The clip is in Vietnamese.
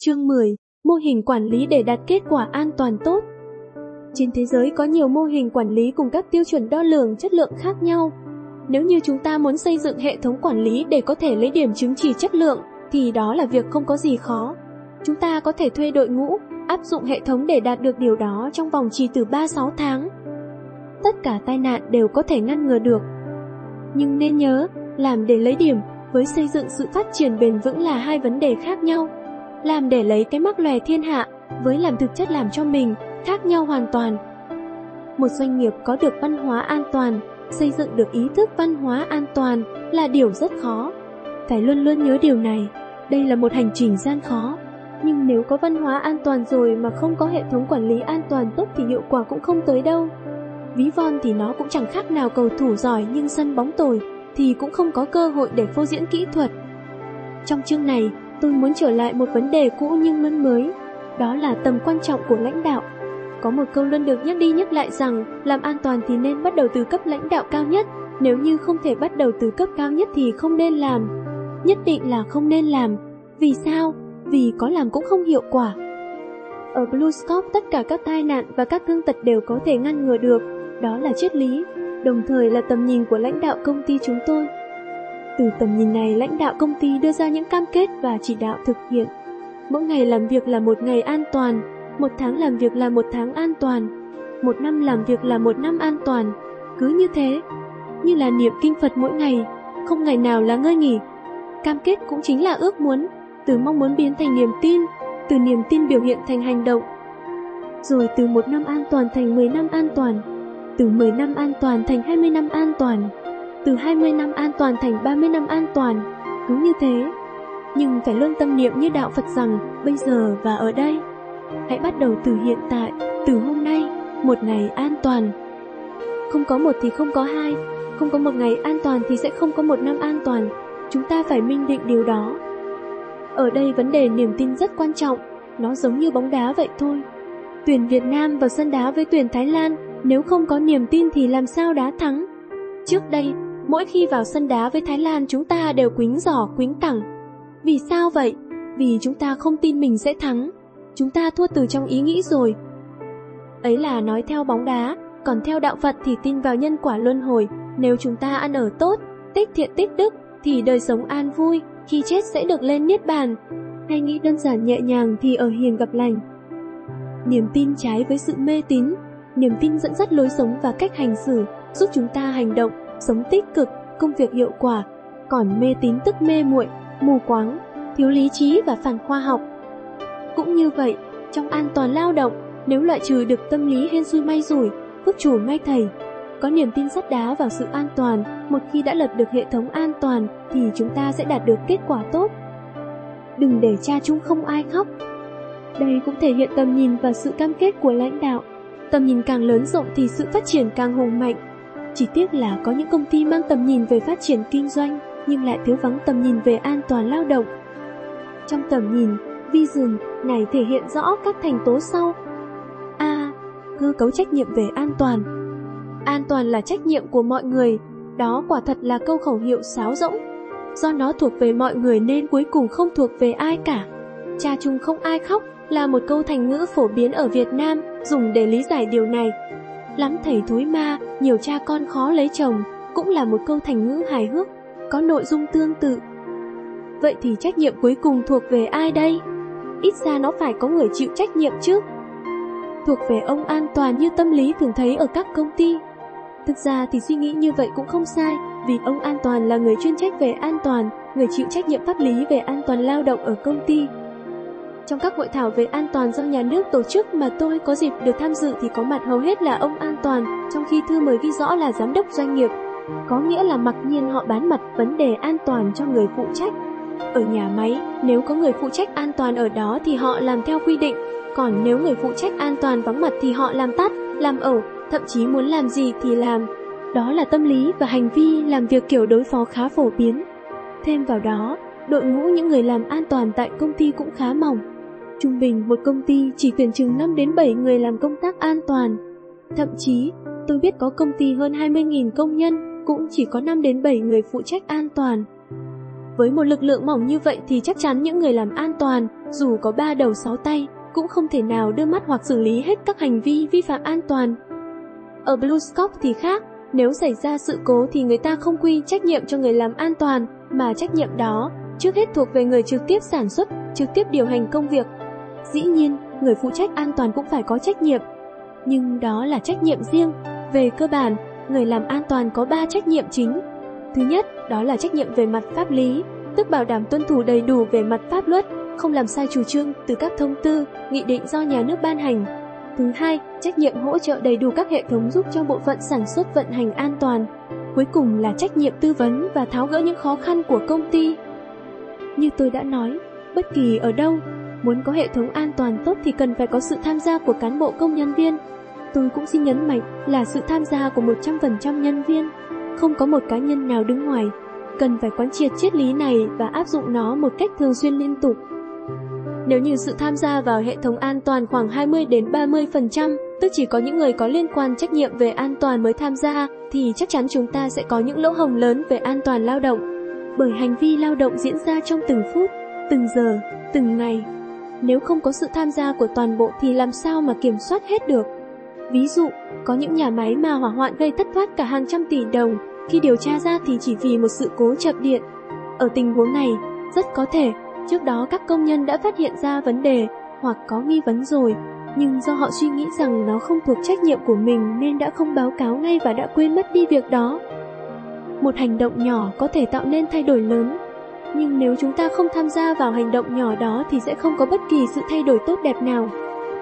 Chương 10. Mô hình quản lý để đạt kết quả an toàn tốt. Trên thế giới có nhiều mô hình quản lý cùng các tiêu chuẩn đo lường chất lượng khác nhau. Nếu như chúng ta muốn xây dựng hệ thống quản lý để có thể lấy điểm chứng chỉ chất lượng, thì đó là việc không có gì khó. Chúng ta có thể thuê đội ngũ, áp dụng hệ thống để đạt được điều đó trong vòng chỉ từ 3-6 tháng. Tất cả tai nạn đều có thể ngăn ngừa được. Nhưng nên nhớ, làm để lấy điểm với xây dựng sự phát triển bền vững là hai vấn đề khác nhau. Làm để lấy cái mác lòe thiên hạ với làm thực chất làm cho mình khác nhau hoàn toàn. Một doanh nghiệp có được văn hóa an toàn, xây dựng được ý thức văn hóa an toàn là điều rất khó. Phải luôn luôn nhớ điều này, đây là một hành trình gian khó. Nhưng nếu có văn hóa an toàn rồi mà không có hệ thống quản lý an toàn tốt thì hiệu quả cũng không tới đâu. Ví von thì nó cũng chẳng khác nào cầu thủ giỏi nhưng sân bóng tồi thì cũng không có cơ hội để phô diễn kỹ thuật. Trong chương này, tôi muốn trở lại một vấn đề cũ nhưng luôn mới, đó là tầm quan trọng của lãnh đạo. Có một câu luôn được nhắc đi nhắc lại rằng làm an toàn thì nên bắt đầu từ cấp lãnh đạo cao nhất, nếu như không thể bắt đầu từ cấp cao nhất thì không nên làm. Nhất định là không nên làm. Vì sao? Vì có làm cũng không hiệu quả. Ở BlueScope tất cả các tai nạn và các thương tật đều có thể ngăn ngừa được, đó là triết lý, đồng thời là tầm nhìn của lãnh đạo công ty chúng tôi. Từ tầm nhìn này, lãnh đạo công ty đưa ra những cam kết và chỉ đạo thực hiện. Mỗi ngày làm việc là một ngày an toàn, một tháng làm việc là một tháng an toàn, một năm làm việc là một năm an toàn. Cứ như thế, như là niệm kinh Phật mỗi ngày, không ngày nào là ngơi nghỉ. Cam kết cũng chính là ước muốn, từ mong muốn biến thành niềm tin, từ niềm tin biểu hiện thành hành động. Rồi từ 1 năm an toàn thành 10 năm an toàn, từ 10 năm an toàn thành 20 năm an toàn, từ 20 năm an toàn thành 30 năm an toàn, cứ như thế. Nhưng phải luôn tâm niệm như đạo Phật rằng bây giờ và ở đây. Hãy bắt đầu từ hiện tại, từ hôm nay, một ngày an toàn. Không có một thì không có hai, không có một ngày an toàn thì sẽ không có một năm an toàn. Chúng ta phải minh định điều đó. Ở đây vấn đề niềm tin rất quan trọng, nó giống như bóng đá vậy thôi. Tuyển Việt Nam vào sân đá với tuyển Thái Lan, nếu không có niềm tin thì làm sao đá thắng? Trước đây, mỗi khi vào sân đá với Thái Lan chúng ta đều quýnh giỏ quýnh cẳng. Vì sao vậy? Vì chúng ta không tin mình sẽ thắng. Chúng ta thua từ trong ý nghĩ rồi. Ấy là nói theo bóng đá, còn theo đạo Phật thì tin vào nhân quả luân hồi. Nếu chúng ta ăn ở tốt, tích thiện tích đức, thì đời sống an vui, khi chết sẽ được lên niết bàn. Hay nghĩ đơn giản nhẹ nhàng thì ở hiền gặp lành. Niềm tin trái với sự mê tín. Niềm tin dẫn dắt lối sống và cách hành xử, giúp chúng ta hành động, sống tích cực, công việc hiệu quả. Còn mê tín tức mê muội, mù quáng, thiếu lý trí và phản khoa học. Cũng như vậy, trong an toàn lao động, nếu loại trừ được tâm lý hên xui may rủi, phước chủ may thầy, có niềm tin sắt đá vào sự an toàn, một khi đã lập được hệ thống an toàn thì chúng ta sẽ đạt được kết quả tốt. Đừng để cha chung không ai khóc. Đây cũng thể hiện tầm nhìn và sự cam kết của lãnh đạo. Tầm nhìn càng lớn rộng thì sự phát triển càng hùng mạnh. Chỉ tiếc là có những công ty mang tầm nhìn về phát triển kinh doanh nhưng lại thiếu vắng tầm nhìn về an toàn lao động. Trong tầm nhìn, vision này thể hiện rõ các thành tố sau. A. Cơ cấu trách nhiệm về an toàn. An toàn là trách nhiệm của mọi người, đó quả thật là câu khẩu hiệu sáo rỗng. Do nó thuộc về mọi người nên cuối cùng không thuộc về ai cả. Cha chung không ai khóc là một câu thành ngữ phổ biến ở Việt Nam dùng để lý giải điều này. Lắm thầy thối ma, nhiều cha con khó lấy chồng cũng là một câu thành ngữ hài hước, có nội dung tương tự. Vậy thì trách nhiệm cuối cùng thuộc về ai đây? Ít ra nó phải có người chịu trách nhiệm chứ. Thuộc về ông an toàn như tâm lý thường thấy ở các công ty. Thực ra thì suy nghĩ như vậy cũng không sai, vì ông an toàn là người chuyên trách về an toàn, người chịu trách nhiệm pháp lý về an toàn lao động ở công ty. Trong các hội thảo về an toàn do nhà nước tổ chức mà tôi có dịp được tham dự thì có mặt hầu hết là ông an toàn, trong khi thư mời ghi rõ là giám đốc doanh nghiệp. Có nghĩa là mặc nhiên họ bán mặt vấn đề an toàn cho người phụ trách. Ở nhà máy, nếu có người phụ trách an toàn ở đó thì họ làm theo quy định, còn nếu người phụ trách an toàn vắng mặt thì họ làm tắt, làm ẩu, thậm chí muốn làm gì thì làm. Đó là tâm lý và hành vi làm việc kiểu đối phó khá phổ biến. Thêm vào đó, đội ngũ những người làm an toàn tại công ty cũng khá mỏng. Trung bình một công ty chỉ tuyển chừng 5 đến 7 người làm công tác an toàn. Thậm chí, tôi biết có công ty hơn 20.000 công nhân cũng chỉ có 5 đến 7 người phụ trách an toàn. Với một lực lượng mỏng như vậy thì chắc chắn những người làm an toàn, dù có 3 đầu 6 tay, cũng không thể nào đưa mắt hoặc xử lý hết các hành vi vi phạm an toàn. Ở BlueScope thì khác, nếu xảy ra sự cố thì người ta không quy trách nhiệm cho người làm an toàn, mà trách nhiệm đó trước hết thuộc về người trực tiếp sản xuất, trực tiếp điều hành công việc. Dĩ nhiên, người phụ trách an toàn cũng phải có trách nhiệm, nhưng đó là trách nhiệm riêng. Về cơ bản, người làm an toàn có 3 trách nhiệm chính. Thứ nhất, đó là trách nhiệm về mặt pháp lý, tức bảo đảm tuân thủ đầy đủ về mặt pháp luật, không làm sai chủ trương từ các thông tư, nghị định do nhà nước ban hành. Thứ hai, trách nhiệm hỗ trợ đầy đủ các hệ thống giúp cho bộ phận sản xuất vận hành an toàn. Cuối cùng là trách nhiệm tư vấn và tháo gỡ những khó khăn của công ty. Như tôi đã nói, bất kỳ ở đâu, muốn có hệ thống an toàn tốt thì cần phải có sự tham gia của cán bộ công nhân viên. Tôi cũng xin nhấn mạnh là sự tham gia của 100% nhân viên, không có một cá nhân nào đứng ngoài. Cần phải quán triệt triết lý này và áp dụng nó một cách thường xuyên liên tục. Nếu như sự tham gia vào hệ thống an toàn khoảng 20-30%, tức chỉ có những người có liên quan trách nhiệm về an toàn mới tham gia, thì chắc chắn chúng ta sẽ có những lỗ hổng lớn về an toàn lao động. Bởi hành vi lao động diễn ra trong từng phút, từng giờ, từng ngày. Nếu không có sự tham gia của toàn bộ thì làm sao mà kiểm soát hết được? Ví dụ, có những nhà máy mà hỏa hoạn gây thất thoát cả hàng trăm tỷ đồng, khi điều tra ra thì chỉ vì một sự cố chập điện. Ở tình huống này, rất có thể trước đó các công nhân đã phát hiện ra vấn đề hoặc có nghi vấn rồi, nhưng do họ suy nghĩ rằng nó không thuộc trách nhiệm của mình nên đã không báo cáo ngay và đã quên mất đi việc đó. Một hành động nhỏ có thể tạo nên thay đổi lớn, nhưng nếu chúng ta không tham gia vào hành động nhỏ đó thì sẽ không có bất kỳ sự thay đổi tốt đẹp nào.